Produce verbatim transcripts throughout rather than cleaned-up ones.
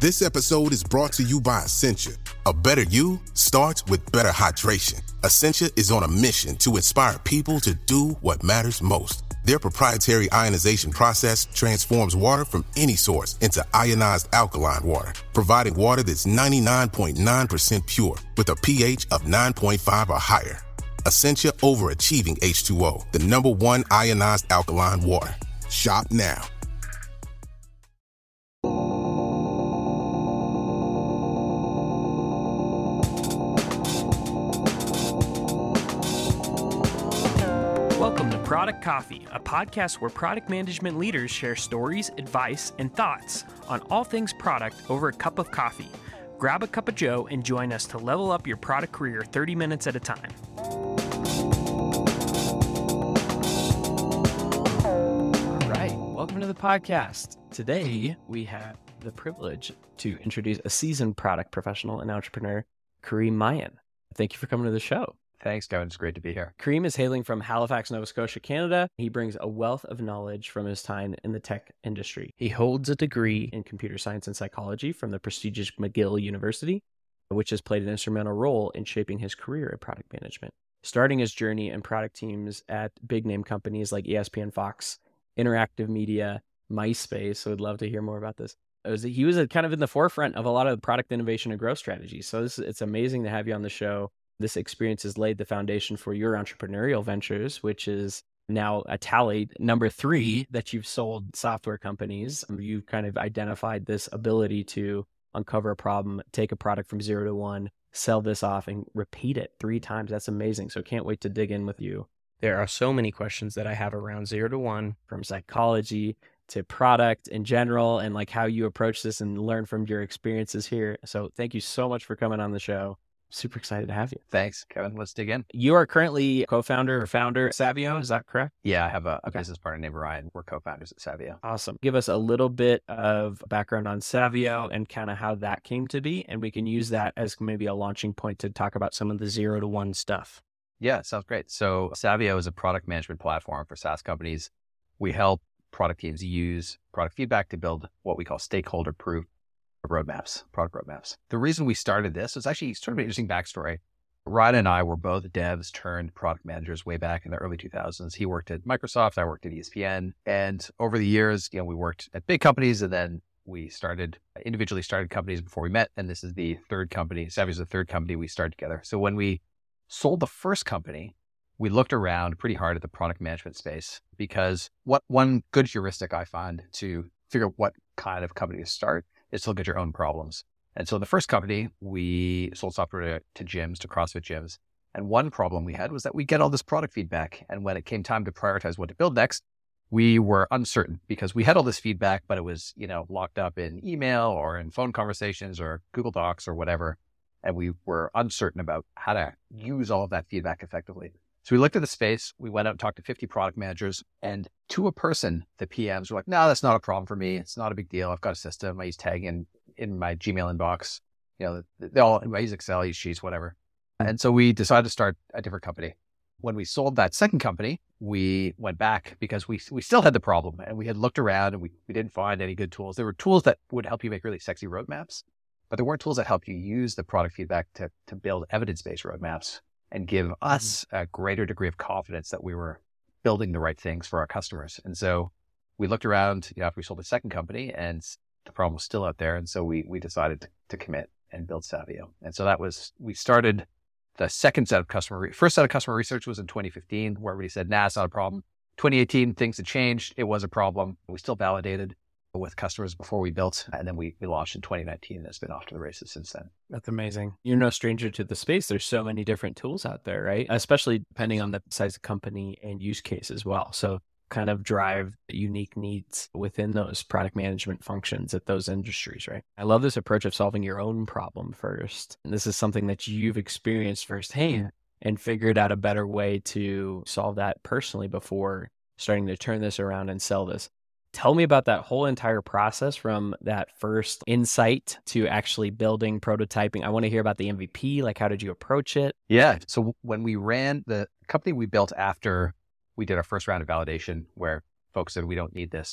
This episode is brought to you by Essentia. A better you starts with better hydration. Essentia is on a mission to inspire people to do what matters most. Their proprietary ionization process transforms water from any source into ionized alkaline water, providing water that's ninety-nine point nine percent pure with a pH of nine point five or higher. Essentia overachieving H two O, the number one ionized alkaline water. Shop now. Welcome to Product Coffee, a podcast where product management leaders share stories, advice, and thoughts on all things product over a cup of coffee. Grab a cup of joe and join us to level up your product career thirty minutes at a time. All right, welcome to the podcast. Today, we have the privilege to introduce a seasoned product professional and entrepreneur, Kareem Mayen. Thank you for coming to the show. Thanks, Kevin. It's great to be here. Kareem is hailing from Halifax, Nova Scotia, Canada. He brings a wealth of knowledge from his time in the tech industry. He holds a degree in computer science and psychology from the prestigious McGill University, which has played an instrumental role in shaping his career in product management. Starting his journey in product teams at big-name companies like E S P N, Fox, Interactive Media, MySpace. So I'd love to hear more about this. It was, he was kind of in the forefront of a lot of product innovation and growth strategies. So this, it's amazing to have you on the show. This experience has laid the foundation for your entrepreneurial ventures, which is now a tally number three that you've sold software companies. You've kind of identified this ability to uncover a problem, take a product from zero to one, sell this off and repeat it three times. That's amazing. So can't wait to dig in with you. There are so many questions that I have around zero to one, from psychology to product in general, and like how you approach this and learn from your experiences here. So thank you so much for coming on the show. Super excited to have you. Thanks, Kevin. Let's dig in. You are currently co-founder or founder at Savio, is that correct? Yeah, I have a, a Okay. business partner named Ryan. We're co-founders at Savio. Awesome. Give us a little bit of background on Savio and kind of how that came to be, and we can use that as maybe a launching point to talk about some of the zero to one stuff. Yeah, sounds great. So Savio is a product management platform for SaaS companies. We help product teams use product feedback to build what we call stakeholder-proof roadmaps, product roadmaps. The reason we started this is actually sort of an interesting backstory. Ryan and I were both devs turned product managers way back in the early two thousands. He worked at Microsoft, I worked at E S P N. And over the years, you know, we worked at big companies, and then we started, individually started companies before we met. And this is the third company. Savio is the third company we started together. So when we sold the first company, we looked around pretty hard at the product management space, because what one good heuristic I find to figure out what kind of company to start is to look at your own problems. And so in the first company, we sold software to, to gyms, to CrossFit gyms. And one problem we had was that we get all this product feedback. And when it came time to prioritize what to build next, we were uncertain, because we had all this feedback, but it was, you know, locked up in email or in phone conversations or Google Docs or whatever. And we were uncertain about how to use all of that feedback effectively. So we looked at the space, we went out and talked to fifty product managers, and to a person, the P Ms were like, no, that's not a problem for me. It's not a big deal. I've got a system. I use tagging in my Gmail inbox. You know, they all, I use Excel, I use Sheets, whatever. And so we decided to start a different company. When we sold that second company, we went back because we we still had the problem, and we had looked around and we, we didn't find any good tools. There were tools that would help you make really sexy roadmaps, but there weren't tools that helped you use the product feedback to, to build evidence-based roadmaps and give us a greater degree of confidence that we were building the right things for our customers. And so we looked around, you know, after we sold the second company, and the problem was still out there. And so we we decided to, to commit and build Savio. And so that was, we started the second set of customer, re- first set of customer research was in twenty fifteen, where everybody said, nah, it's not a problem. twenty eighteen, things had changed. It was a problem. We still validated with customers before we built. And then we, we launched in twenty nineteen, and it's been off to the races since then. That's amazing. You're no stranger to the space. There's so many different tools out there, right? Especially depending on the size of company and use case as well. So kind of drive unique needs within those product management functions at those industries, right? I love this approach of solving your own problem first. And this is something that you've experienced firsthand and figured out a better way to solve that personally before starting to turn this around and sell this. Tell me about that whole entire process, from that first insight to actually building, prototyping. I want to hear about the M V P. Like, how did you approach it? Yeah. So when we ran the company we built after we did our first round of validation, where folks said, we don't need this,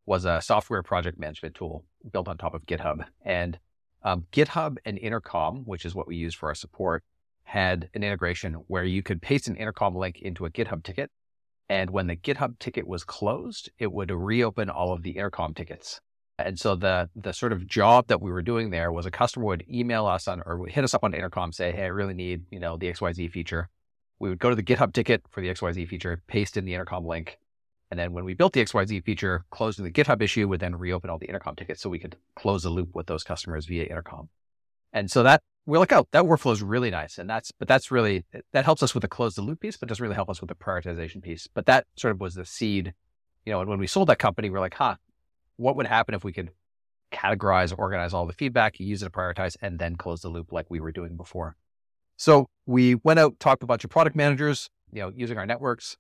was a software project management tool built on top of GitHub. And um, GitHub and Intercom, which is what we use for our support, had an integration where you could paste an Intercom link into a GitHub ticket. And when the GitHub ticket was closed, it would reopen all of the Intercom tickets. And so the the sort of job that we were doing there was a customer would email us on or would hit us up on Intercom, say, hey, I really need, you know, the X Y Z feature. We would go to the GitHub ticket for the X Y Z feature, paste in the Intercom link. And then when we built the X Y Z feature, closing the GitHub issue would then reopen all the Intercom tickets so we could close the loop with those customers via Intercom. And so that we're like, oh, that workflow is really nice. And that's, but that's really, that helps us with the close the loop piece, but doesn't really help us with the prioritization piece. But that sort of was the seed, you know, and when we sold that company, we're like, huh, what would happen if we could categorize, organize all the feedback, use it to prioritize, and then close the loop like we were doing before. So we went out, talked to a bunch of product managers, you know, using our networks.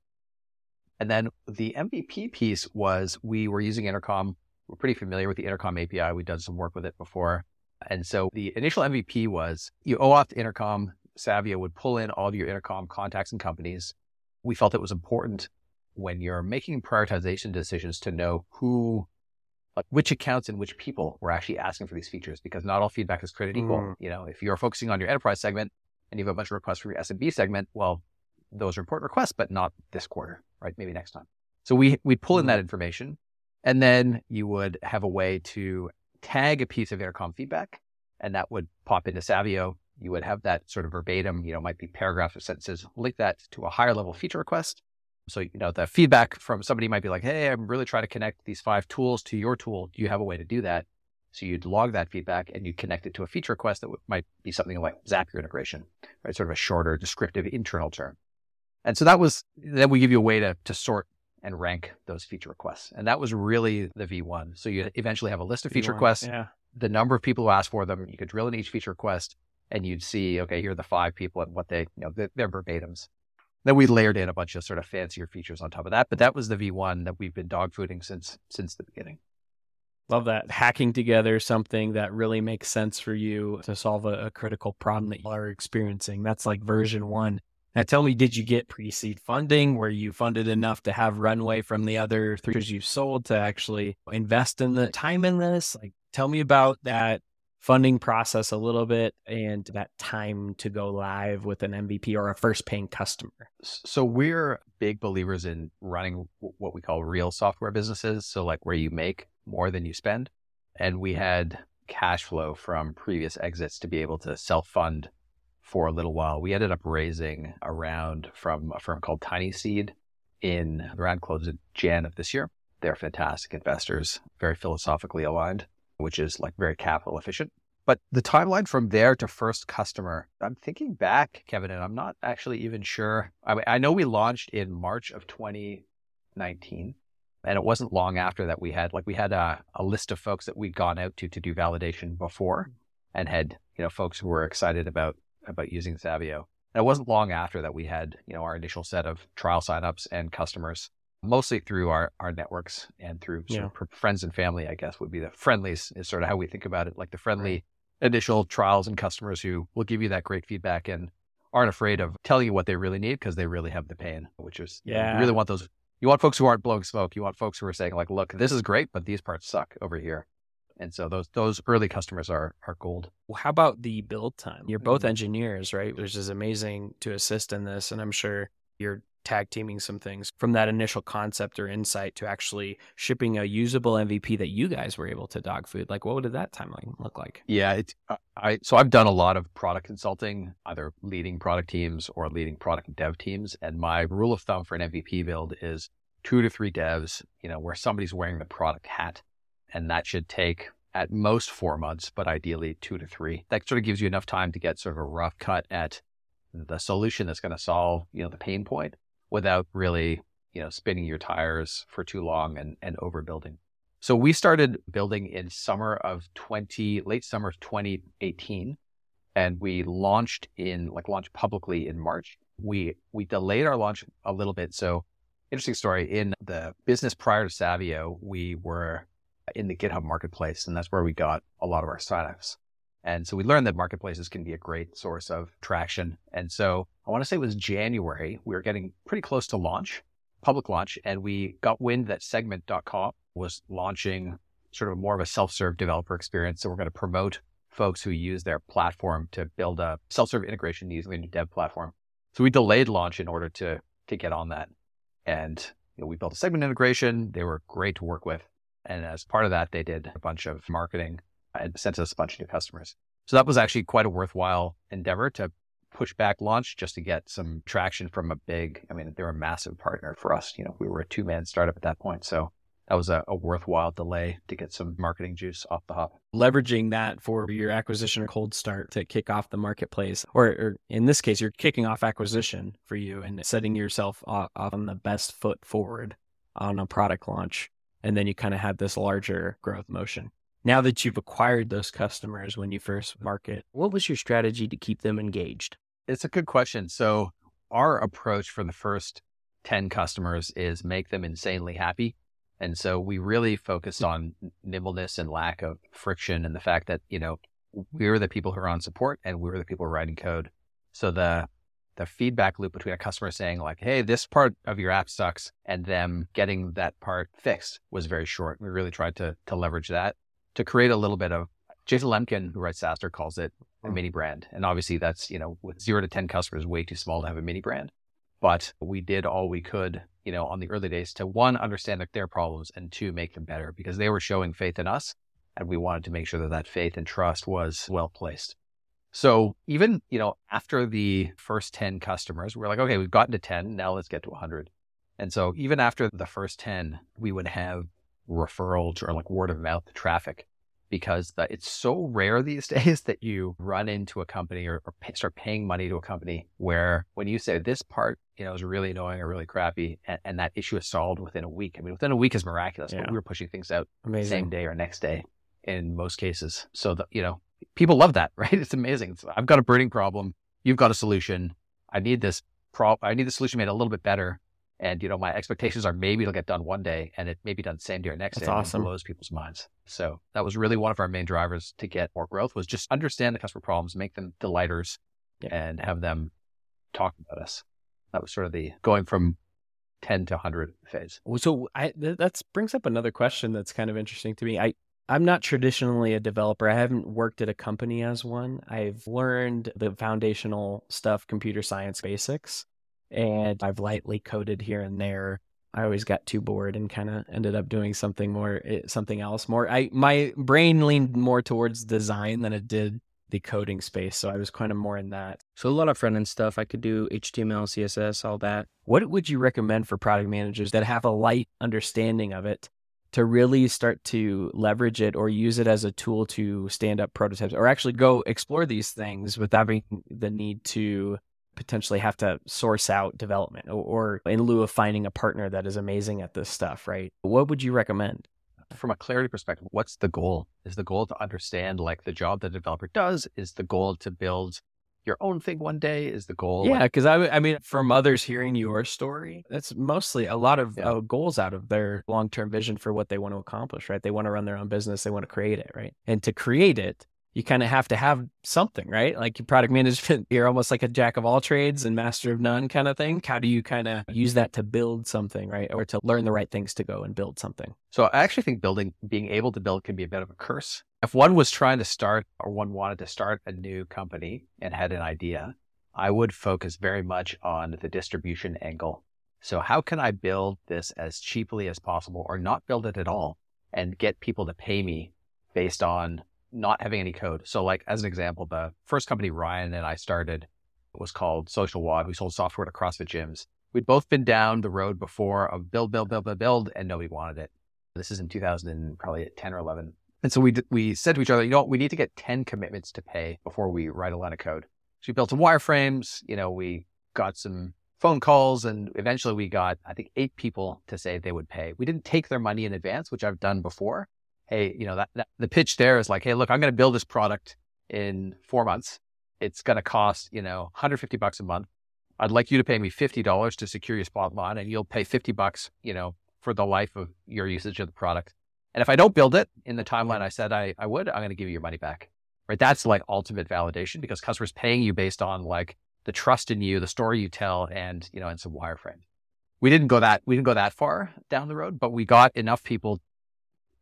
And then the M V P piece was we were using Intercom. We're pretty familiar with the Intercom A P I. We've done some work with it before. And so the initial M V P was you OAuth to Intercom. Savio would pull in all of your Intercom contacts and companies. We felt it was important when you're making prioritization decisions to know who, like which accounts and which people were actually asking for these features, because not all feedback is created equal. Mm. You know, if you're focusing on your enterprise segment and you have a bunch of requests from your S M B segment, well, those are important requests, but not this quarter, right? Maybe next time. So we, we'd pull in that information, and then you would have a way to tag a piece of Intercom feedback, and that would pop into Savio. You would have that sort of verbatim, you know, might be paragraphs or sentences, link that to a higher level feature request. So, you know, the feedback from somebody might be like, hey, I'm really trying to connect these five tools to your tool. Do you have a way to do that? So you'd log that feedback and you connect it to a feature request that w- might be something like Zapier integration, right? Sort of a shorter, descriptive internal term. And so that was, then we give you a way to, to sort and rank those feature requests. And that was really the V one. So you eventually have a list of feature V one, requests, yeah. The number of people who asked for them, you could drill in each feature request and you'd see, okay, here are the five people and what they, you know, they're, they're verbatims. Then we layered in a bunch of sort of fancier features on top of that. But that was the V one that we've been dogfooding since, since the beginning. Love that. Hacking together something that really makes sense for you to solve a, a critical problem that you are experiencing. That's like version one. Now tell me, did you get pre-seed funding? Were you funded enough to have runway from the other three years you sold to actually invest in the time in this? Like, tell me about that funding process a little bit and that time to go live with an M V P or a first paying customer. So we're big believers in running what we call real software businesses. So like where you make more than you spend. And we had cash flow from previous exits to be able to self-fund for a little while. We ended up raising a round from a firm called Tiny Seed in around close to Jan of this year. They're fantastic investors, very philosophically aligned, which is like very capital efficient. But the timeline from there to first customer, I'm thinking back, Kevin, and I'm not actually even sure. I mean, I know we launched in March of twenty nineteen, and it wasn't long after that we had like we had a, a list of folks that we'd gone out to to do validation before, and had, you know, folks who were excited about about using Savio. And it wasn't long after that we had, you know, our initial set of trial signups and customers, mostly through our, our networks and through sort yeah. of friends and family, I guess would be the friendlies is sort of how we think about it, like the friendly right. initial trials and customers who will give you that great feedback and aren't afraid of telling you what they really need because they really have the pain, which is, yeah. you know, you really want those, you want folks who aren't blowing smoke. You want folks who are saying like, look, this is great, but these parts suck over here. And so those those early customers are are gold. Well, how about the build time? You're both engineers, right? Which is amazing to assist in this. And I'm sure you're tag teaming some things from that initial concept or insight to actually shipping a usable M V P that you guys were able to dog food. Like, what did that timeline look like? Yeah, it's, I so I've done a lot of product consulting, either leading product teams or leading product and dev teams. And my rule of thumb for an M V P build is two to three devs, you know, where somebody's wearing the product hat. And that should take at most four months, but ideally two to three. That sort of gives you enough time to get sort of a rough cut at the solution that's going to solve, you know, the pain point without really, you know, spinning your tires for too long and, and overbuilding. So we started building in summer of twenty, late summer of twenty eighteen. And we launched in, like launched publicly in March. We, we delayed our launch a little bit. So interesting story, in the business prior to Savio, we were in the GitHub marketplace, and that's where we got a lot of our signups. And so we learned that marketplaces can be a great source of traction. And so I want to say it was January, we were getting pretty close to launch, public launch, and we got wind that segment dot com was launching sort of more of a self-serve developer experience. So we're going to promote folks who use their platform to build a self-serve integration using the new dev platform. So we delayed launch in order to to get on that. And you know, we built a segment integration. They were great to work with. And as part of that, they did a bunch of marketing and sent us a bunch of new customers. So that was actually quite a worthwhile endeavor to push back launch just to get some traction from a big, I mean, they were a massive partner for us. You know, we were a two-man startup at that point. So that was a, a worthwhile delay to get some marketing juice off the hop. Leveraging that for your acquisition or cold start to kick off the marketplace, or, or in this case, you're kicking off acquisition for you and setting yourself off, off on the best foot forward on a product launch. And then you kind of had this larger growth motion. Now that you've acquired those customers when you first market, what was your strategy to keep them engaged? It's a good question. So our approach for the first ten customers is make them insanely happy. And so we really focused on nimbleness and lack of friction and the fact that, you know, we were the people who are on support and we were the people writing code. So the the feedback loop between a customer saying like, hey, this part of your app sucks, and them getting that part fixed was very short. We really tried to to leverage that to create a little bit of, Jason Lemkin, who writes SaaStr, calls it a mini brand. And obviously that's, you know, with zero to ten customers, way too small to have a mini brand. But we did all we could, you know, on the early days to one, understand their problems, and two, make them better because they were showing faith in us. And we wanted to make sure that that faith and trust was well placed. So even, you know, after the first ten customers, we're like, okay, we've gotten to ten. Now let's get to one hundred. And so even after the first ten, we would have referrals or like word of mouth traffic because the, it's so rare these days that you run into a company or, or pay, start paying money to a company where when you say this part, you know, is really annoying or really crappy and, and that issue is solved within a week. I mean, within a week is miraculous, yeah. But we were pushing things out Amazing. Same day or next day in most cases. So that, you know, people love that, right? It's amazing. It's, I've got a burning problem. You've got a solution. I need this pro, I need the solution made a little bit better. And, you know, my expectations are maybe it'll get done one day and it may be done same day or next That's day. Awesome. And it blows people's minds. So that was really one of our main drivers to get more growth was just understand the customer problems, make them delighters yeah. and have them talk about us. That was sort of the going from ten to one hundred phase. So I, that brings up another question that's kind of interesting to me. I, I'm not traditionally a developer. I haven't worked at a company as one. I've learned the foundational stuff, computer science basics. And I've lightly coded here and there. I always got too bored and kind of ended up doing something more, something else more. I my brain leaned more towards design than it did the coding space. So I was kind of more in that. So a lot of front end stuff. I could do H T M L, C S S, all that. What would you recommend for product managers that have a light understanding of it to really start to leverage it or use it as a tool to stand up prototypes or actually go explore these things without having the need to potentially have to source out development or, or in lieu of finding a partner that is amazing at this stuff, right? What would you recommend? From a clarity perspective, what's the goal? Is the goal to understand like the job that a developer does? Is the goal to build your own thing one day? Is the goal? Yeah, like- because I, I mean, from others hearing your story, that's mostly a lot of yeah. uh, goals out of their long-term vision for what they want to accomplish, right? They want to run their own business. They want to create it, right? And to create it, you kind of have to have something, right? Like your product management, you're almost like a jack of all trades and master of none kind of thing. How do you kind of use that to build something, right? Or to learn the right things to go and build something? So I actually think building, being able to build can be a bit of a curse. If one was trying to start or one wanted to start a new company and had an idea, I would focus very much on the distribution angle. So how can I build this as cheaply as possible or not build it at all and get people to pay me based on not having any code. So like, as an example, the first company Ryan and I started was called Social W O D. We sold software to CrossFit gyms. We'd both been down the road before of build, build, build, build, build, and nobody wanted it. This is in two thousand, probably ten or eleven. And so we we said to each other, you know what, we need to get ten commitments to pay before we write a line of code. So we built some wireframes, you know, we got some phone calls, and eventually we got, I think, eight people to say they would pay. We didn't take their money in advance, which I've done before. Hey, you know, that, that the pitch there is like, hey, look, I'm going to build this product in four months. It's going to cost, you know, one hundred fifty bucks a month. I'd like you to pay me fifty dollars to secure your spot line, and you'll pay fifty bucks, you know, for the life of your usage of the product. And if I don't build it in the timeline I said I, I would, I'm going to give you your money back, right? That's like ultimate validation because customers paying you based on like the trust in you, the story you tell, and, you know, and some wireframes. We didn't go that, we didn't go that far down the road, but we got enough people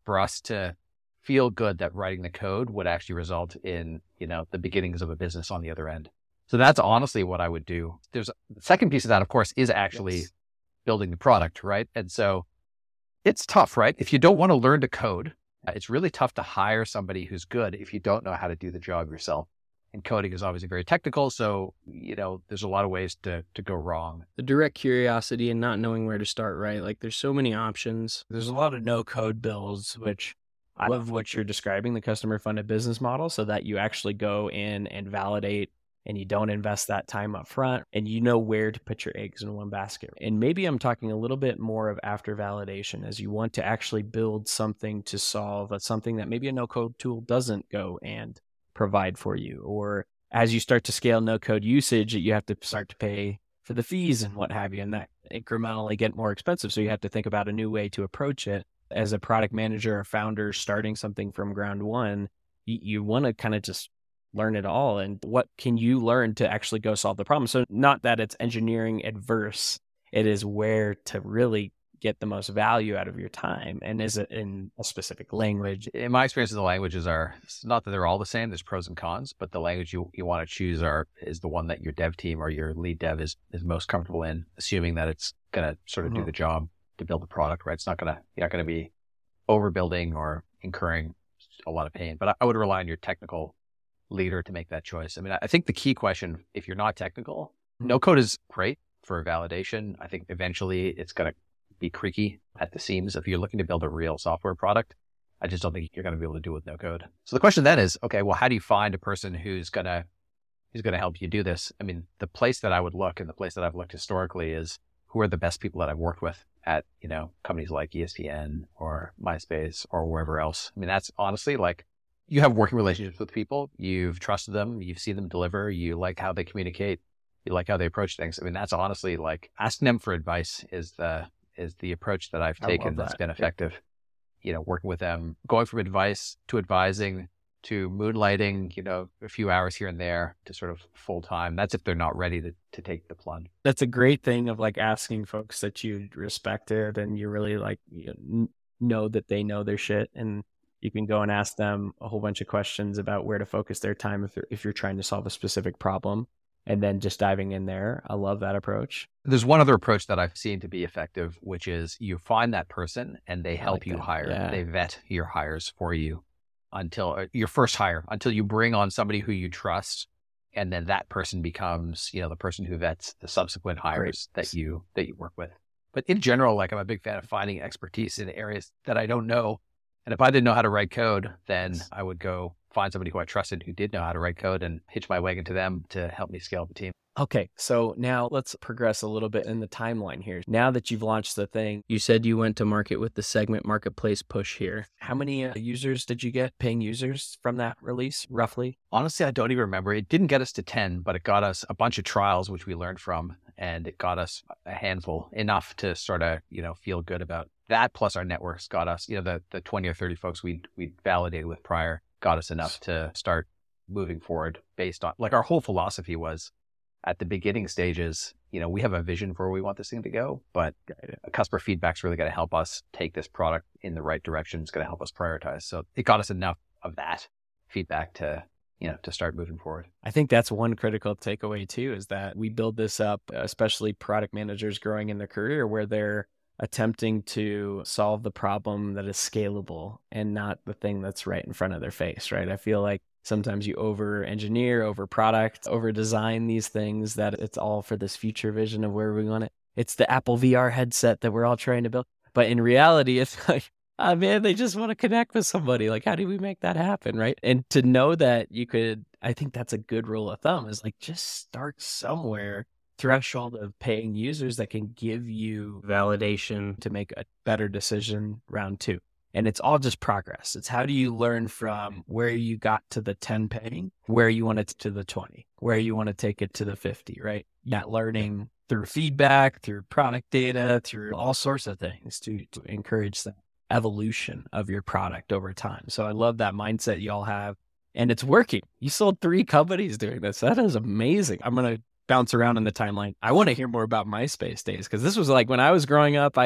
for us to feel good that writing the code would actually result in, you know, the beginnings of a business on the other end. So that's honestly what I would do. There's a, the second piece of that, of course, is actually yes. building the product, right? And so it's tough, right? If you don't want to learn to code, it's really tough to hire somebody who's good if you don't know how to do the job yourself. And coding is obviously very technical. So, you know, there's a lot of ways to to go wrong. The direct curiosity and not knowing where to start, right? Like there's so many options. There's a lot of no code builds, which I love what you're describing, the customer funded business model, so that you actually go in and validate and you don't invest that time up front and you know where to put your eggs in one basket. And maybe I'm talking a little bit more of after validation, as you want to actually build something to solve something that maybe a no code tool doesn't go and provide for you. Or as you start to scale no code usage, you have to start to pay for the fees and what have you, and that incrementally get more expensive. So you have to think about a new way to approach it. As a product manager or founder starting something from ground one, you, you want to kind of just learn it all. And what can you learn to actually go solve the problem? So not that it's engineering adverse, it is where to really get the most value out of your time. And is it in a specific language? In my experience, the languages are, it's not that they're all the same, there's pros and cons, but the language you, you want to choose are is the one that your dev team or your lead dev is, is most comfortable in, assuming that it's going to sort of mm-hmm. do the job to build the product, right? It's not going to, you're not going to be overbuilding or incurring a lot of pain, but I, I would rely on your technical leader to make that choice. I mean, I think the key question, if you're not technical, mm-hmm. no code is great for validation. I think eventually it's going to be creaky at the seams. If you're looking to build a real software product, I just don't think you're going to be able to do it with no code. So the question then is, okay, well, how do you find a person who's going to, who's going to help you do this? I mean, the place that I would look and the place that I've looked historically is who are the best people that I've worked with at, you know, companies like E S P N or MySpace or wherever else. I mean, that's honestly like, you have working relationships with people, you've trusted them, you've seen them deliver, you like how they communicate, you like how they approach things. I mean, that's honestly like asking them for advice is the, is the approach that I've taken that. that's been effective. Yeah. You know, working with them, going from advice to advising to moonlighting, you know, a few hours here and there to sort of full time. That's if they're not ready to, to take the plunge. That's a great thing of like asking folks that you respected and you really like, you know, know that they know their shit, and you can go and ask them a whole bunch of questions about where to focus their time if, if you're trying to solve a specific problem, and then just diving in there. I love that approach. There's one other approach that I've seen to be effective, which is you find that person and they help like you that. hire. Yeah. They vet your hires for you until uh, your first hire, until you bring on somebody who you trust. And then that person becomes, you know, the person who vets the subsequent hires Great. that you, that you work with. But in general, like I'm a big fan of finding expertise in areas that I don't know. And if I didn't know how to write code, then I would go find somebody who I trusted who did know how to write code and hitch my wagon to them to help me scale the team. Okay, so now let's progress a little bit in the timeline here. Now that you've launched the thing, you said you went to market with the Segment Marketplace push here. How many uh, users did you get, paying users from that release, roughly? Honestly, I don't even remember. It didn't get us to ten, but it got us a bunch of trials, which we learned from, and it got us a handful, enough to sort of, you know, feel good about that. Plus our networks got us, you know, the, the twenty or thirty folks we we validated with prior got us enough to start moving forward based on, like, our whole philosophy was at the beginning stages, you know, we have a vision for where we want this thing to go, but customer feedback's really going to help us take this product in the right direction. It's going to help us prioritize. So it got us enough of that feedback to, you know, to start moving forward. I think that's one critical takeaway too, is that we build this up, especially product managers growing in their career, where they're attempting to solve the problem that is scalable and not the thing that's right in front of their face, right? I feel like sometimes you over engineer, over product, over design these things that it's all for this future vision of where we want it. It's the Apple V R headset that we're all trying to build. But in reality, it's like, oh man, they just want to connect with somebody. Like, how do we make that happen, right? And to know that you could, I think that's a good rule of thumb, is like, just start somewhere. Threshold of paying users that can give you validation to make a better decision round two. And it's all just progress. It's how do you learn from where you got to the ten paying, where you want it to the twenty, where you want to take it to the fifty, right? Not learning through feedback, through product data, through all sorts of things to, to encourage the evolution of your product over time. So I love that mindset y'all have, and it's working. You sold three companies doing this. That is amazing. I'm going to bounce around in the timeline. I want to hear more about MySpace days, because this was like when I was growing up, I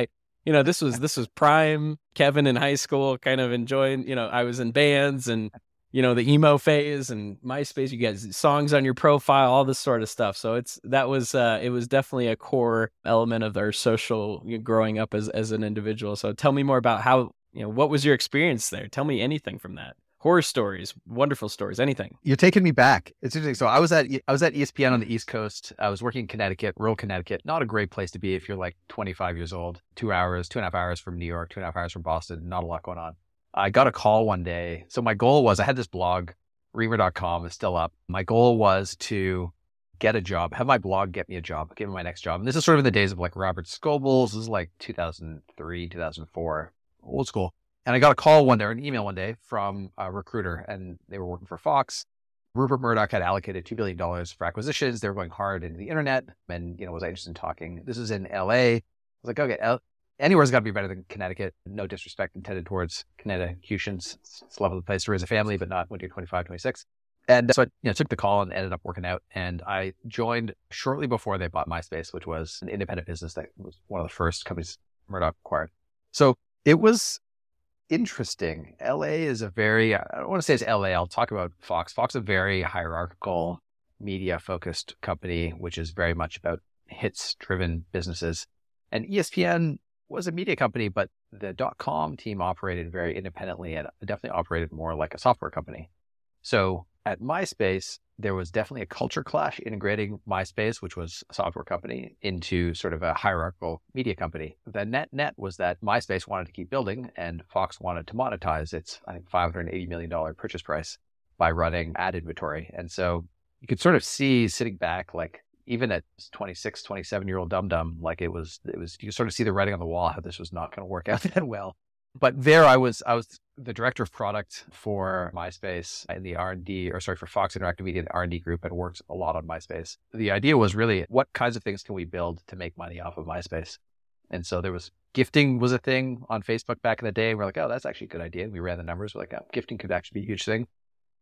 You know, this was this was prime Kevin in high school, kind of enjoying, you know, I was in bands and, you know, the emo phase and MySpace, you get songs on your profile, all this sort of stuff. So it's that was uh, it was definitely a core element of our social you know, growing up as as an individual. So tell me more about how, you know, what was your experience there? Tell me anything from that. Horror stories, wonderful stories, anything. You're taking me back. It's interesting. So I was at I was at E S P N on the East Coast. I was working in Connecticut, rural Connecticut. Not a great place to be if you're like twenty-five years old. Two hours, two and a half hours from New York, two and a half hours from Boston. Not a lot going on. I got a call one day. So my goal was I had this blog, reamer dot com is still up. My goal was to get a job, have my blog get me a job, give me my next job. And this is sort of in the days of like Robert Scobles. This is like two thousand three, two thousand four, old school. And I got a call one day, or an email one day from a recruiter, and they were working for Fox. Rupert Murdoch had allocated two billion dollars for acquisitions. They were going hard into the internet, and, you know, was I interested in talking? This is in L A. I was like, okay, L- anywhere's got to be better than Connecticut. No disrespect intended towards Connecticutians. It's a lovely place to raise a family, but not when you're twenty-five, twenty-six. And so I you know, took the call and ended up working out. And I joined shortly before they bought MySpace, which was an independent business that was one of the first companies Murdoch acquired. So it was interesting. L A is a very, I don't want to say it's L A. I'll talk about Fox. Fox is a very hierarchical, media focused company, which is very much about hits driven businesses. And E S P N was a media company, but the dot-com team operated very independently and definitely operated more like a software company. So at MySpace, there was definitely a culture clash integrating MySpace, which was a software company, into sort of a hierarchical media company. The net net was that MySpace wanted to keep building and Fox wanted to monetize its, I think, five hundred eighty million dollars purchase price by running ad inventory. And so you could sort of see sitting back, like even at twenty-six, twenty-seven year old dum dum, like it was, it was, you sort of see the writing on the wall, how this was not going to work out that well. But there I was, I was the director of product for MySpace in the R and D, or sorry, for Fox Interactive Media, the R and D group, and worked a lot on MySpace. The idea was really, what kinds of things can we build to make money off of MySpace? And so there was, gifting was a thing on Facebook back in the day. We're like, oh, that's actually a good idea. And we ran the numbers. We're like, oh, gifting could actually be a huge thing.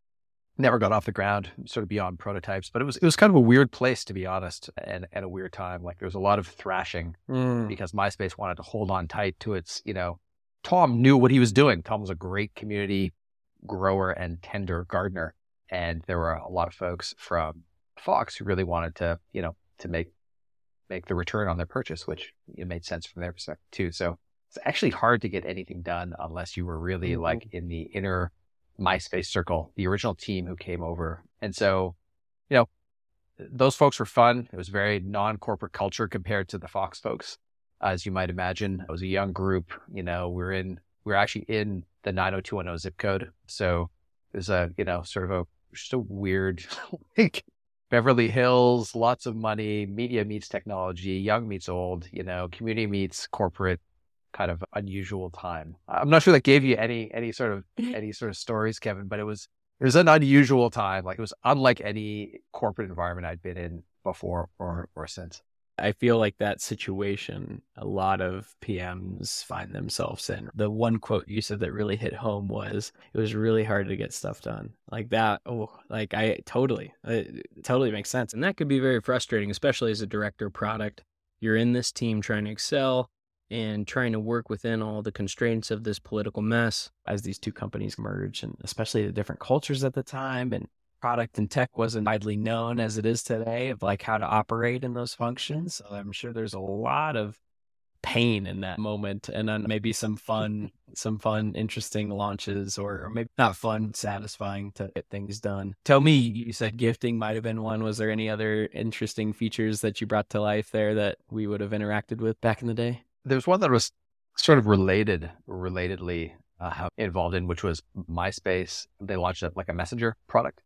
Never got off the ground, sort of beyond prototypes, but it was, it was kind of a weird place, to be honest, and, and a weird time. Like there was a lot of thrashing mm. because MySpace wanted to hold on tight to its, you know, Tom knew what he was doing. Tom was a great community grower and tender gardener. And there were a lot of folks from Fox who really wanted to, you know, to make, make the return on their purchase, which it made sense from their perspective too. So it's actually hard to get anything done unless you were really mm-hmm. like in the inner MySpace circle, the original team who came over. And so, you know, those folks were fun. It was very non-corporate culture compared to the Fox folks. As you might imagine, it was a young group. You know, we're in, we're actually in the nine oh two one oh zip code. So there's a, you know, sort of a, just a weird, like Beverly Hills, lots of money, media meets technology, young meets old, you know, community meets corporate, kind of unusual time. I'm not sure that gave you any, any sort of, any sort of stories, Kevin, but it was, it was an unusual time. Like it was unlike any corporate environment I'd been in before or, or since. I feel like that situation, a lot of P Ms find themselves in. The one quote you said that really hit home was, it was really hard to get stuff done. Like that, oh, like I totally, it totally makes sense. And that could be very frustrating, especially as a director of product. You're in this team trying to excel and trying to work within all the constraints of this political mess. As these two companies merge, and especially the different cultures at the time, and product and tech wasn't widely known as it is today of like how to operate in those functions. So I'm sure there's a lot of pain in that moment, and then maybe some fun, some fun, interesting launches, or, or maybe not fun, satisfying to get things done. Tell me, you said gifting might have been one. Was there any other interesting features that you brought to life there that we would have interacted with back in the day? There's one that was sort of related, relatedly uh, involved in, which was MySpace. They launched a, like a messenger product.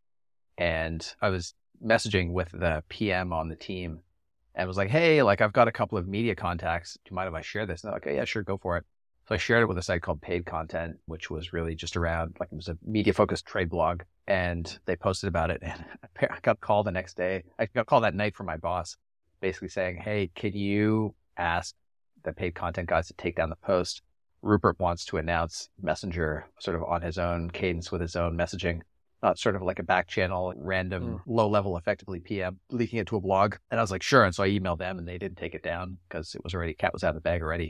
And I was messaging with the P M on the team and was like, hey, like I've got a couple of media contacts. Do you mind if I share this? And they're like, oh, yeah, sure, go for it. So I shared it with a site called Paid Content, which was really just around, like it was a media focused trade blog. And they posted about it. And I got a call the next day. I got a call that night from my boss, basically saying, hey, can you ask the Paid Content guys to take down the post? Rupert wants to announce Messenger sort of on his own cadence with his own messaging. Not sort of like a back channel, random, mm. low level, effectively P M, leaking it to a blog. And I was like, sure. And so I emailed them and they didn't take it down because it was already, cat was out of the bag already.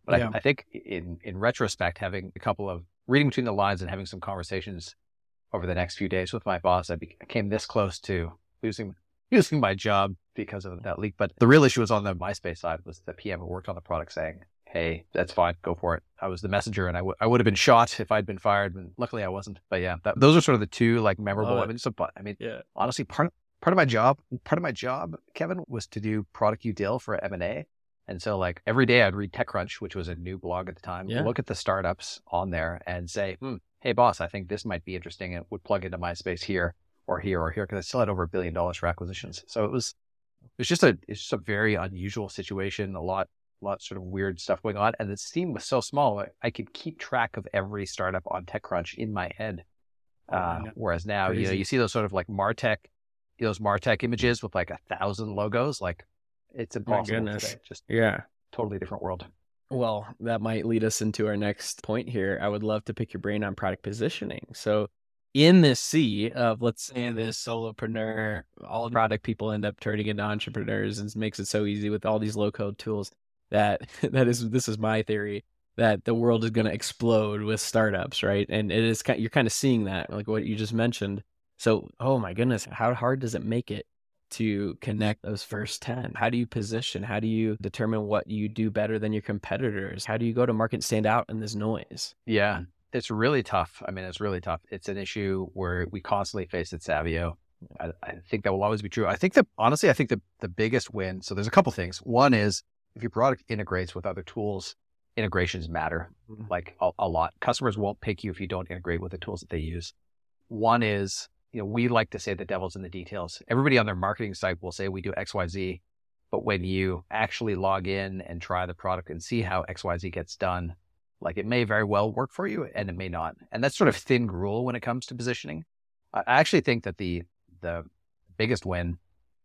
But Yeah. I, I think in, in retrospect, having a couple of reading between the lines and having some conversations over the next few days with my boss, I, be, I came this close to losing losing my job because of that leak. But the real issue was on the MySpace side, was the P M who worked on the product saying, hey, that's fine, go for it. I was the messenger, and I, w- I would have been shot if I'd been fired, and luckily I wasn't. But yeah, that, those are sort of the two like memorable. I mean, so, I mean, Yeah. honestly, part part of my job, part of my job, Kevin, was to do product U Dil for M and A. And so like every day I'd read TechCrunch, which was a new blog at the time, Yeah. look at the startups on there and say, hmm, hey boss, I think this might be interesting. And would plug into MySpace here or here or here, because I still had over a billion dollars for acquisitions. So it was, it was just a, it's just a very unusual situation, a lot, lot sort of weird stuff going on. And the team was so small, I, I could keep track of every startup on TechCrunch in my head. Uh, yeah. whereas now, Crazy. you know, you see those sort of like MarTech, those MarTech images with like a thousand logos, like it's impossible goodness. today. Just Yeah. totally different world. Well, that might lead us into our next point here. I would love to pick your brain on product positioning. So in this sea of, let's say, this solopreneur, all product people end up turning into entrepreneurs, and it makes it so easy with all these low code tools that that is, this is my theory, that the world is going to explode with startups, right? And it is, you're kind of seeing that, like what you just mentioned. So, oh my goodness, how hard does it make it to connect those first ten? How do you position? How do you determine what you do better than your competitors? How do you go to market and stand out in this noise? Yeah, it's really tough. I mean, it's really tough. It's an issue where we constantly face at Savio. I, I think that will always be true. I think that, honestly, I think the, the biggest win, so there's a couple things. One is if your product integrates with other tools, integrations matter Mhm. like a, a lot. Customers won't pick you if you don't integrate with the tools that they use. One is, you know, we like to say the devil's in the details. Everybody on their marketing site will say we do X Y Z, but when you actually log in and try the product and see how X Y Z gets done, like it may very well work for you and it may not. And that's sort of thin gruel when it comes to positioning. I actually think that the the biggest win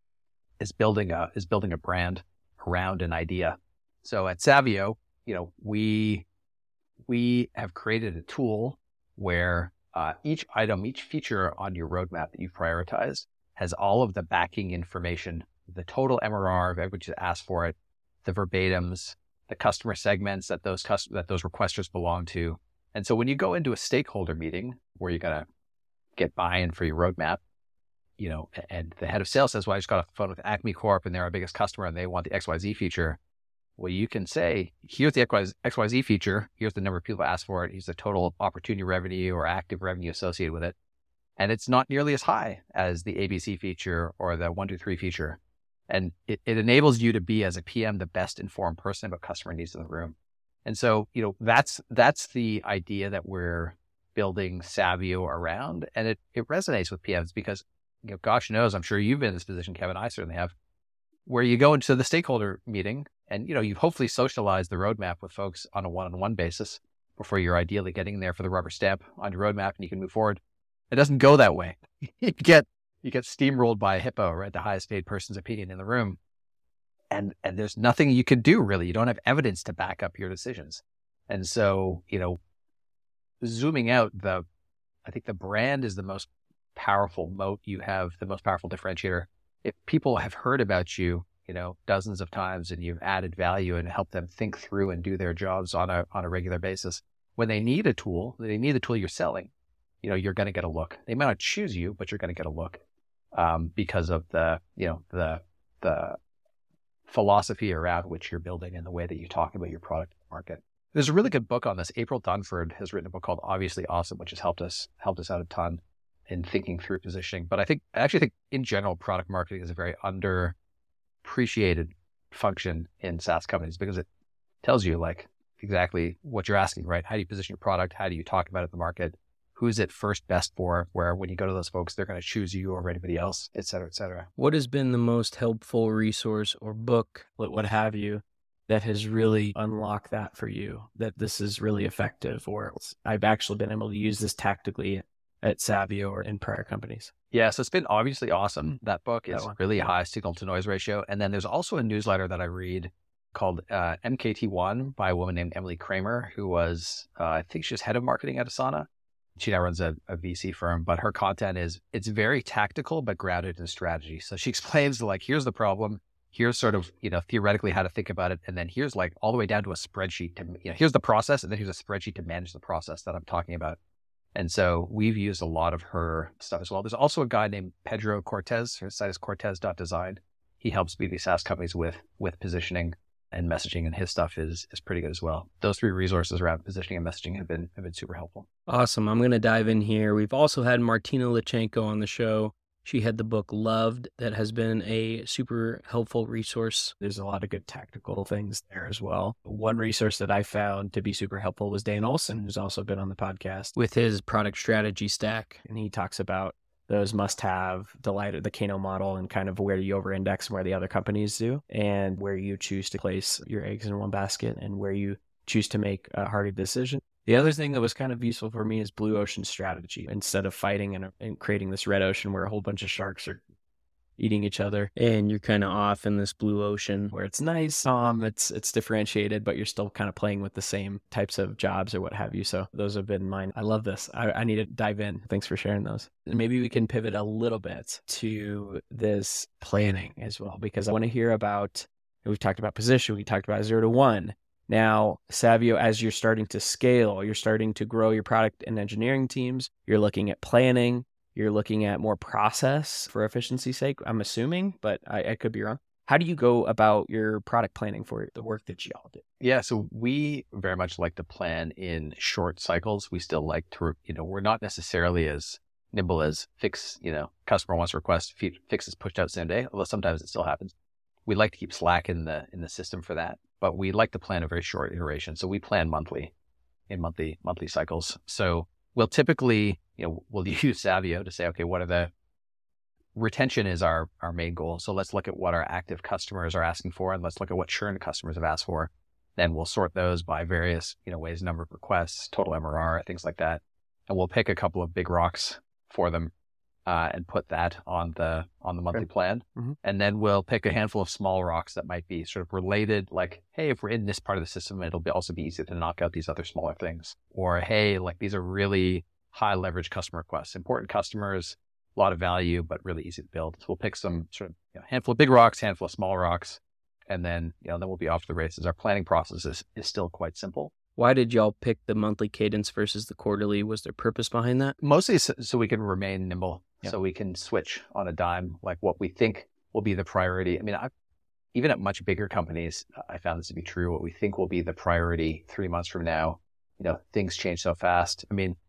is building a is building a brand around an idea. So at Savio, you know, we we have created a tool where Uh, each item, each feature on your roadmap that you've prioritized has all of the backing information, the total M R R of everybody that asked for it, the verbatims, the customer segments that those cust- that those requesters belong to. And so when you go into a stakeholder meeting where you're going to get buy-in for your roadmap, you know, and the head of sales says, well, I just got off the phone with Acme Corp and they're our biggest customer and they want the X Y Z feature. Well, you can say, here's the X Y Z feature. Here's the number of people that ask for it. Here's the total opportunity revenue or active revenue associated with it. And it's not nearly as high as the A B C feature or the one, two, three feature. And it, it enables you to be, as a P M, the best informed person about customer needs in the room. And so, you know, that's, that's the idea that we're building Savio around. And it, it resonates with P Ms because, you know, gosh knows, I'm sure you've been in this position, Kevin, I certainly have, where you go into the stakeholder meeting and, you know, you've hopefully socialized the roadmap with folks on a one-on-one basis before you're ideally getting there for the rubber stamp on your roadmap and you can move forward. It doesn't go that way. you get, you get steamrolled by a hippo, right? The highest paid person's opinion in the room. And, and there's nothing you can do really. You don't have evidence to back up your decisions. And so, you know, zooming out, the, I think the brand is the most powerful moat you have, the most powerful differentiator. If people have heard about you, you know, dozens of times and you've added value and helped them think through and do their jobs on a, on a regular basis, when they need a tool, they need the tool you're selling, you know, you're going to get a look. They might not choose you, but you're going to get a look, um, because of the, you know, the, the philosophy around which you're building and the way that you talk about your product market. There's a really good book on this. April Dunford has written a book called Obviously Awesome, which has helped us, helped us out a ton in thinking through positioning. But I think, I actually think in general, product marketing is a very underappreciated function in SaaS companies because it tells you like exactly what you're asking, right? How do you position your product? How do you talk about it in the market? Who's it first best for? Where when you go to those folks, they're going to choose you over anybody else, et cetera, et cetera. What has been the most helpful resource or book, What, what have you, that has really unlocked that for you, that this is really effective, or I've actually been able to use this tactically at Savio or in prior companies? Yeah, so it's been Obviously Awesome. That book That is one. really high signal to noise ratio. And then there's also a newsletter that I read called uh, M K T one by a woman named Emily Kramer, who was, uh, I think she was head of marketing at Asana. She now runs a, a V C firm, but her content is, it's very tactical, but grounded in strategy. So she explains like, here's the problem. here's sort of, you know, theoretically how to think about it. And then here's like all the way down to a spreadsheet to, you know, here's the process. And then here's a spreadsheet to manage the process that I'm talking about. And so we've used a lot of her stuff as well. There's also a guy named Pedro Cortez. Her site is cortez dot design. He helps B two B SaaS companies with, with positioning and messaging, and his stuff is, is pretty good as well. Those three resources around positioning and messaging have been, have been super helpful. Awesome. I'm going to dive in here. We've also had Martina Lachenko on the show. She had the book Loved that has been a super helpful resource. There's a lot of good tactical things there as well. One resource that I found to be super helpful was Dan Olson, who's also been on the podcast with his product strategy stack. And he talks about those must-have, the light, the Kano model, and kind of where you over-index and where the other companies do, and where you choose to place your eggs in one basket and where you choose to make a harder decision. The other thing that was kind of useful for me is blue ocean strategy. Instead of fighting and, and creating this red ocean where a whole bunch of sharks are eating each other, and you're kind of off in this blue ocean where it's nice, um, it's it's differentiated, but you're still kind of playing with the same types of jobs or what have you. So those have been mine. I love this. I, I need to dive in. Thanks for sharing those. And maybe we can pivot a little bit to this planning as well, because I want to hear about, we've talked about position, we talked about zero to one. Now, Savio, as you're starting to scale, you're starting to grow your product and engineering teams, you're looking at planning, you're looking at more process for efficiency's sake, I'm assuming, but I, I could be wrong. How do you go about your product planning for the work that y'all do? Yeah, so we very much like to plan in short cycles. We still like to, you know, we're not necessarily as nimble as fix, you know, customer wants a request, fix is pushed out same day, although sometimes it still happens. We like to keep slack in the in the system for that, but we like to plan a very short iteration. So we plan monthly, in monthly monthly cycles. So we'll typically, you know, we'll use Savio to say, okay, what are the retention is our our main goal. So let's look at what our active customers are asking for, and let's look at what churn customers have asked for. Then we'll sort those by various, you know, ways, number of requests, total M R R, things like that, and we'll pick a couple of big rocks for them. Uh, and put that on the on the monthly okay. plan. Mm-hmm. And then we'll pick a handful of small rocks that might be sort of related, like, hey, if we're in this part of the system, it'll be also be easy to knock out these other smaller things. Or, hey, like these are really high leverage customer requests, important customers, a lot of value, but really easy to build. So we'll pick some sort of, you know, handful of big rocks, handful of small rocks, and then, you know, then we'll be off to the races. Our planning process is, is still quite simple. Why did y'all pick the monthly cadence versus the quarterly? Was there purpose behind that? Mostly so, so we can remain nimble, yeah. so we can switch on a dime, like what we think will be the priority. I mean, I've, even at much bigger companies, I found this to be true. What we think will be the priority three months from now, you know, things change so fast. I mean,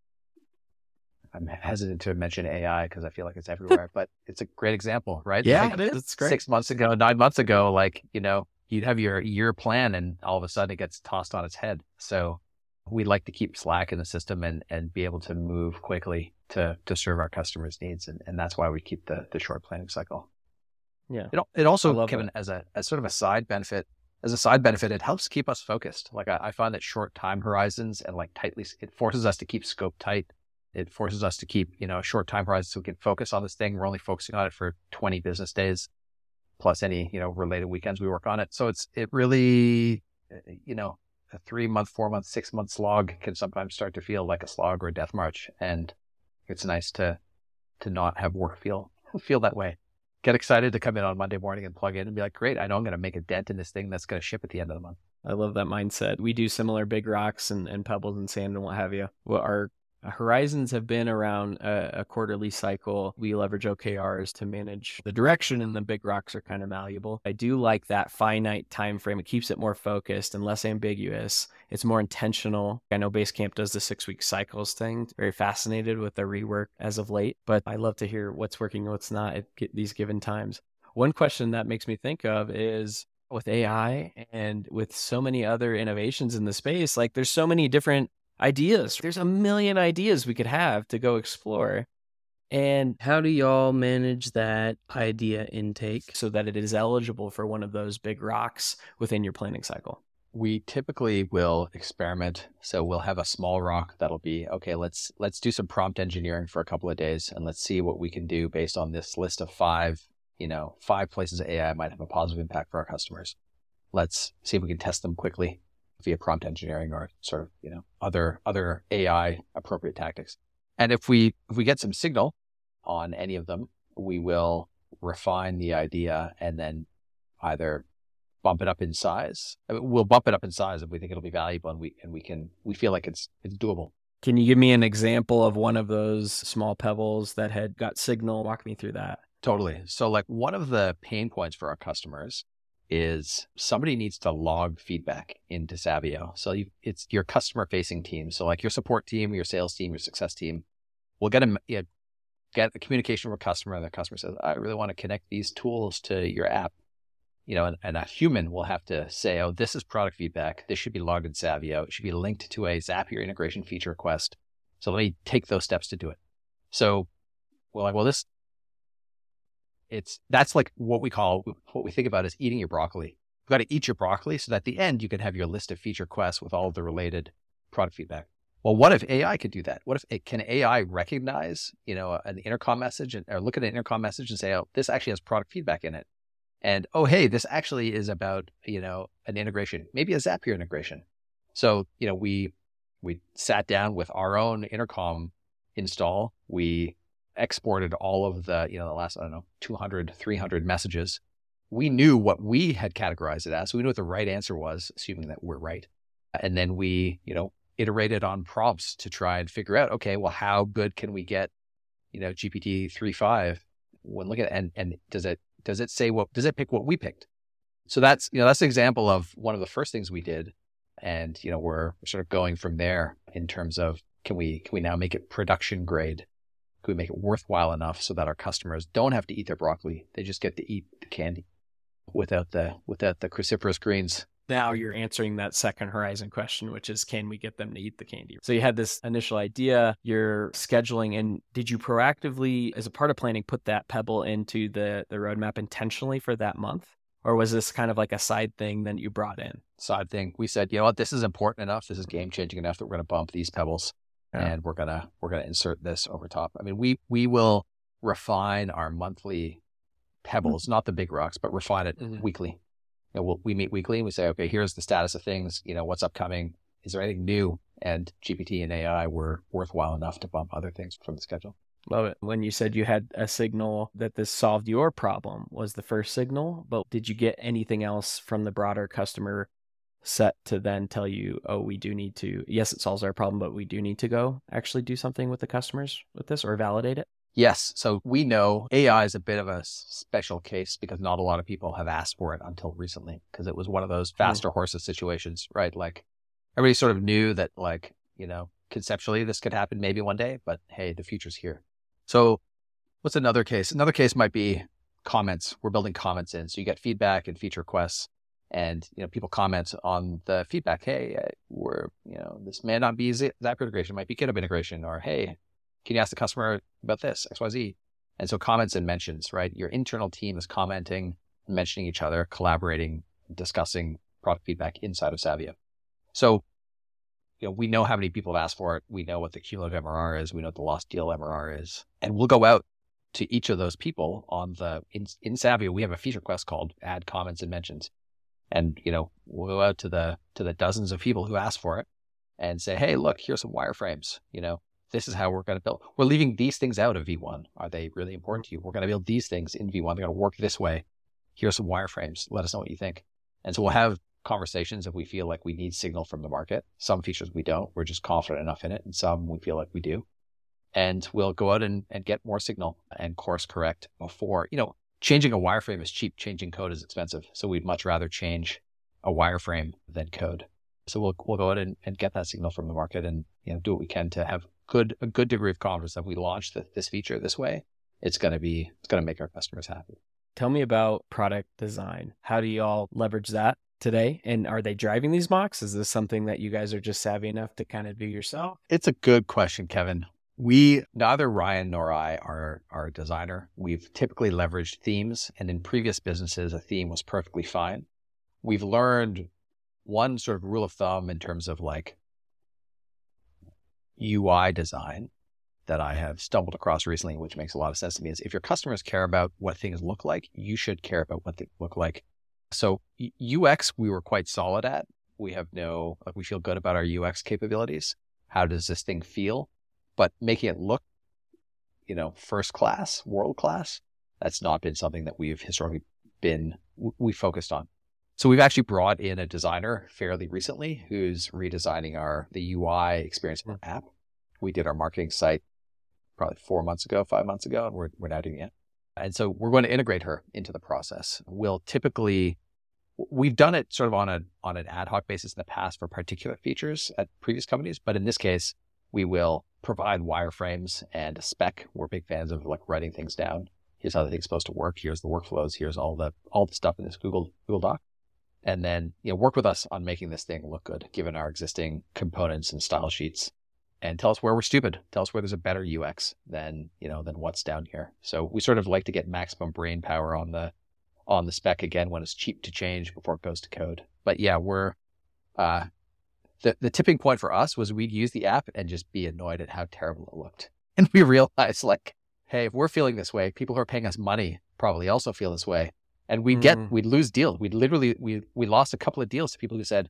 I'm hesitant to mention A I because I feel like it's everywhere, but it's a great example, right? Yeah, like it is. It's great. Six months ago, nine months ago, like, you know, you'd have your year plan and all of a sudden it gets tossed on its head. So we like to keep slack in the system and, and be able to move quickly to, to serve our customers' needs. And, and that's why we keep the, the short planning cycle. Yeah. It, it also, Kevin, as a, as sort of a side benefit, as a side benefit, it helps keep us focused. Like I, I find that short time horizons and like tightly, it forces us to keep scope tight. It forces us to keep, you know, a short time horizon so we can focus on this thing. We're only focusing on it for twenty business days. Plus any, you know, related weekends we work on it. So it's, it really, you know, a three month, four month, six month slog can sometimes start to feel like a slog or a death march. And it's nice to, to not have work feel, feel that way. Get excited to come in on Monday morning and plug in and be like, great, I know I'm going to make a dent in this thing that's going to ship at the end of the month. I love that mindset. We do similar big rocks and, and pebbles and sand and what have you. Well, our horizons have been around a, a quarterly cycle. We leverage O K Rs to manage the direction, and the big rocks are kind of malleable. I do like that finite time frame. It keeps it more focused and less ambiguous. It's more intentional. I know Basecamp does the six-week cycles thing. Very fascinated with the rework as of late, but I love to hear what's working and what's not at these given times. One question that makes me think of is, with A I and with so many other innovations in the space, like there's so many different ideas. There's a million ideas we could have to go explore. And how do y'all manage that idea intake so that it is eligible for one of those big rocks within your planning cycle? We typically will experiment. So we'll have a small rock that'll be, okay, let's let's do some prompt engineering for a couple of days and let's see what we can do based on this list of five, you know, five places A I might have a positive impact for our customers. Let's see if we can test them quickly via prompt engineering or sort of, you know, other other A I appropriate tactics. And if we if we get some signal on any of them, we will refine the idea and then either bump it up in size. I mean, we'll bump it up in size if we think it'll be valuable and we and we can we feel like it's it's doable. Can you give me an example of one of those small pebbles that had got signal? Walk me through that. Totally. So like one of the pain points for our customers is somebody needs to log feedback into Savio. So you, it's your customer facing team. So like your support team, your sales team, your success team will get a, you know, get a communication from a customer, and the customer says, I really want to connect these tools to your app. You know, and, and a human will have to say, oh, this is product feedback. This should be logged in Savio. It should be linked to a Zapier integration feature request. So let me take those steps to do it. So we're like, well, this, it's, that's like what we call, what we think about as eating your broccoli. You've got to eat your broccoli so that at the end you can have your list of feature requests with all of the related product feedback. Well, what if A I could do that? What if it, can A I recognize, you know, an intercom message and, or look at an intercom message and say, oh, this actually has product feedback in it. And, oh, hey, this actually is about, you know, an integration, maybe a Zapier integration. So, you know, we we sat down with our own intercom install. We exported all of the, you know, the last, I don't know, two hundred, three hundred messages. We knew what we had categorized it as. So we knew what the right answer was, assuming that we're right. And then we, you know, iterated on prompts to try and figure out, okay, well, how good can we get, you know, G P T three point five when look at it, and, and does it, Does it say what, does it pick what we picked? So that's, you know, that's an example of one of the first things we did. And, you know, we're sort of going from there in terms of, can we, can we now make it production grade? Can we make it worthwhile enough so that our customers don't have to eat their broccoli? They just get to eat the candy without the, without the cruciferous greens. Now you're answering that second horizon question, which is, can we get them to eat the candy? So you had this initial idea, you're scheduling, and did you proactively, as a part of planning, put that pebble into the, the roadmap intentionally for that month? Or was this kind of like a side thing that you brought in? Side thing. We said, you know what, this is important enough. This is game changing enough that we're going to bump these pebbles yeah. and we're going to, we're going to insert this over top. I mean, we, we will refine our monthly pebbles, mm-hmm. not the big rocks, but refine it mm-hmm. weekly. You know, we'll, we meet weekly and we say, okay, here's the status of things. You know, what's upcoming? Is there anything new? And G P T and A I were worthwhile enough to bump other things from the schedule. Love it. When you said you had a signal that this solved your problem was the first signal, but did you get anything else from the broader customer set to then tell you, oh, we do need to, yes, it solves our problem, but we do need to go actually do something with the customers with this or validate it? Yes. So we know A I is a bit of a special case because not a lot of people have asked for it until recently, because it was one of those faster mm-hmm. horses situations, right? Like everybody sort of knew that, like, you know, conceptually this could happen maybe one day, but hey, the future's here. So what's another case? Another case might be comments. We're building comments in. So you get feedback and feature requests, and, you know, people comment on the feedback. Hey, we're, you know, this may not be Zapier integration, it might be GitHub integration, or hey, can you ask the customer about this, X Y Z? And so comments and mentions, right? Your internal team is commenting, mentioning each other, collaborating, discussing product feedback inside of Savio. So, you know, we know how many people have asked for it. We know what the cumulative M R R is. We know what the lost deal M R R is. And we'll go out to each of those people on the, in, in Savio, we have a feature request called add comments and mentions. And, you know, we'll go out to the, to the dozens of people who asked for it and say, hey, look, here's some wireframes, you know, this is how we're going to build. We're leaving these things out of V one. Are they really important to you? We're going to build these things in V one. They're going to work this way. Here's some wireframes. Let us know what you think. And so we'll have conversations if we feel like we need signal from the market. Some features we don't. We're just confident enough in it. And some we feel like we do. And we'll go out and, and get more signal and course correct before, you know, changing a wireframe is cheap. Changing code is expensive. So we'd much rather change a wireframe than code. So we'll we'll go out and, and get that signal from the market and, you know, do what we can to have good a good degree of confidence that if we launch the, this feature this way, it's going to be, it's going to make our customers happy. Tell me about product design. How do you all leverage that today? And are they driving these mocks? Is this something that you guys are just savvy enough to kind of do yourself? It's a good question, Kevin. We, neither Ryan nor I are, are a designer. We've typically leveraged themes, and in previous businesses, a theme was perfectly fine. We've learned one sort of rule of thumb in terms of like U I design that I have stumbled across recently, which makes a lot of sense to me, is if your customers care about what things look like, you should care about what they look like. So U X, we were quite solid at. We have no, like we feel good about our U X capabilities. How does this thing feel? But making it look, you know, first class, world class, that's not been something that we've historically been, we focused on. So we've actually brought in a designer fairly recently who's redesigning our, the U I experience of our app. We did our marketing site probably four months ago, five months ago, and we're, we're now doing it. And so we're going to integrate her into the process. We'll typically, we've done it sort of on a on an ad hoc basis in the past for particular features at previous companies, but in this case, we will provide wireframes and a spec. We're big fans of like writing things down. Here's how the thing's supposed to work. Here's the workflows. Here's all the all the stuff in this Google Google Doc, and then you know work with us on making this thing look good, given our existing components and style sheets. And tell us where we're stupid. Tell us where there's a better U X than you know than what's down here. So we sort of like to get maximum brain power on the on the spec again when it's cheap to change before it goes to code. But yeah, we're uh, the the tipping point for us was we'd use the app and just be annoyed at how terrible it looked, and we realized like, hey, if we're feeling this way, people who are paying us money probably also feel this way, and we'd get mm. we'd lose deals. We'd literally we we lost a couple of deals to people who said,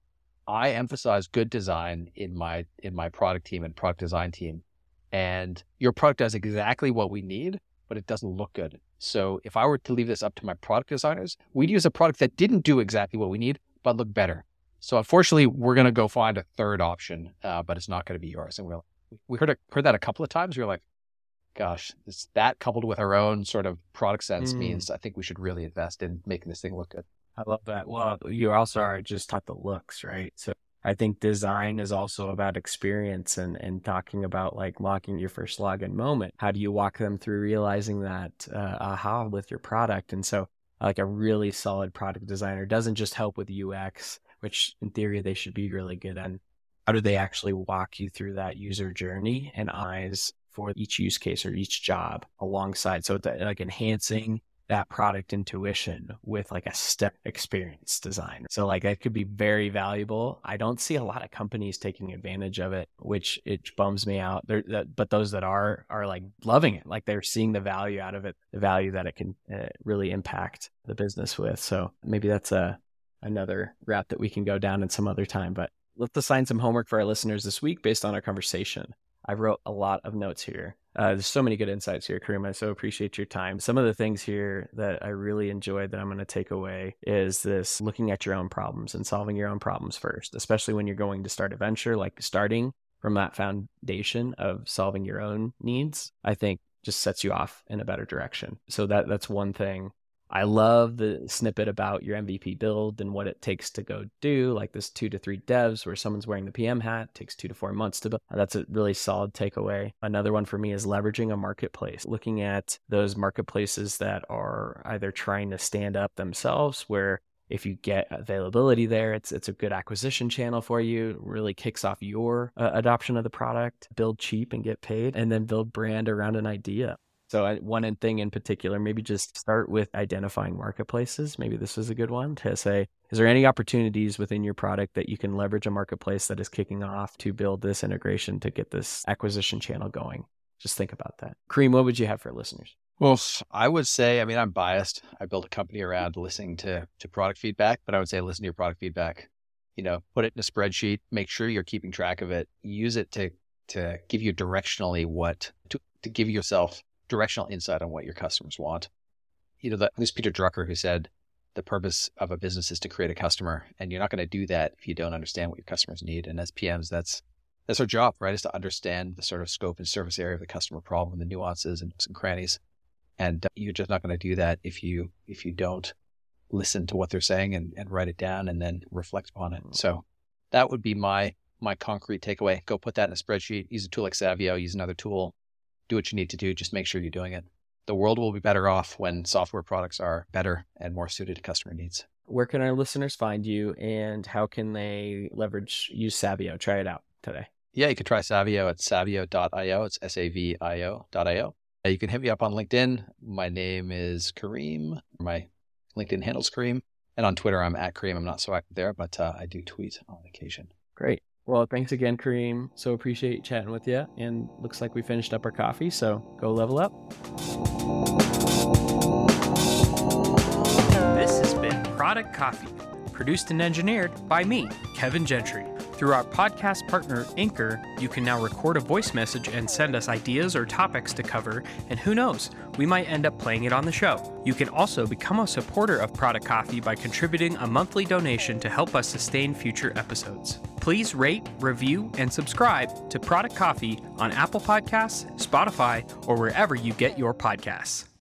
I emphasize good design in my in my product team and product design team, and your product does exactly what we need, but it doesn't look good. So if I were to leave this up to my product designers, we'd use a product that didn't do exactly what we need, but look better. So unfortunately, we're going to go find a third option, uh, but it's not going to be yours. And we're we heard a, heard that a couple of times. We were like, gosh, this, that coupled with our own sort of product sense mm. means I think we should really invest in making this thing look good. I love that. Well, you also are just taught the looks, right? So I think design is also about experience and, and talking about like locking your first login moment. How do you walk them through realizing that uh, aha with your product? And so like a really solid product designer doesn't just help with U X, which in theory they should be really good at. How do they actually walk you through that user journey and eyes for each use case or each job alongside? So it's like enhancing that product intuition with like a step experience design. So like that could be very valuable. I don't see a lot of companies taking advantage of it, which it bums me out. There, that, but those that are, are like loving it. Like they're seeing the value out of it, the value that it can uh, really impact the business with. So maybe that's a, another route that we can go down in some other time, but let's assign some homework for our listeners this week based on our conversation. I wrote a lot of notes here. Uh, there's so many good insights here, Kareem. I so appreciate your time. Some of the things here that I really enjoyed that I'm going to take away is this looking at your own problems and solving your own problems first, especially when you're going to start a venture, like starting from that foundation of solving your own needs, I think just sets you off in a better direction. So that that's one thing. I love the snippet about your M V P build and what it takes to go do, like this two to three devs where someone's wearing the P M hat, takes two to four months to build. That's a really solid takeaway. Another one for me is leveraging a marketplace, looking at those marketplaces that are either trying to stand up themselves, where if you get availability there, it's it's a good acquisition channel for you. It really kicks off your uh, adoption of the product, build cheap and get paid, and then build brand around an idea. So I, one thing in particular, maybe just start with identifying marketplaces. Maybe this is a good one to say, is there any opportunities within your product that you can leverage a marketplace that is kicking off to build this integration to get this acquisition channel going? Just think about that. Kareem, what would you have for listeners? Well, I would say, I mean, I'm biased. I built a company around listening to, to product feedback, but I would say listen to your product feedback. You know, put it in a spreadsheet, make sure you're keeping track of it, use it to to give you directionally what, to, to give yourself directional insight on what your customers want. You know, that was Peter Drucker who said, the purpose of a business is to create a customer. And you're not going to do that if you don't understand what your customers need. And as P Ms, that's that's our job, right? Is to understand the sort of scope and surface area of the customer problem, the nuances and nooks and crannies. And you're just not going to do that if you if you don't listen to what they're saying and, and write it down and then reflect upon it. So that would be my my concrete takeaway. Go put that in a spreadsheet. Use a tool like Savio. Use another tool. Do what you need to do. Just make sure you're doing it. The world will be better off when software products are better and more suited to customer needs. Where can our listeners find you, and how can they leverage, use Savio? Try it out today. Yeah, you can try Savio at savio dot io. It's S A V I O dot I O. You can hit me up on LinkedIn. My name is Kareem. My LinkedIn handle's Kareem. And on Twitter, I'm at Kareem. I'm not so active there, but uh, I do tweet on occasion. Great. Well, thanks again, Kareem. So appreciate chatting with you. And looks like we finished up our coffee, so go level up. This has been Product Coffee, produced and engineered by me, Kevin Gentry. Through our podcast partner, Anchor, you can now record a voice message and send us ideas or topics to cover, and who knows, we might end up playing it on the show. You can also become a supporter of Product Coffee by contributing a monthly donation to help us sustain future episodes. Please rate, review, and subscribe to Product Coffee on Apple Podcasts, Spotify, or wherever you get your podcasts.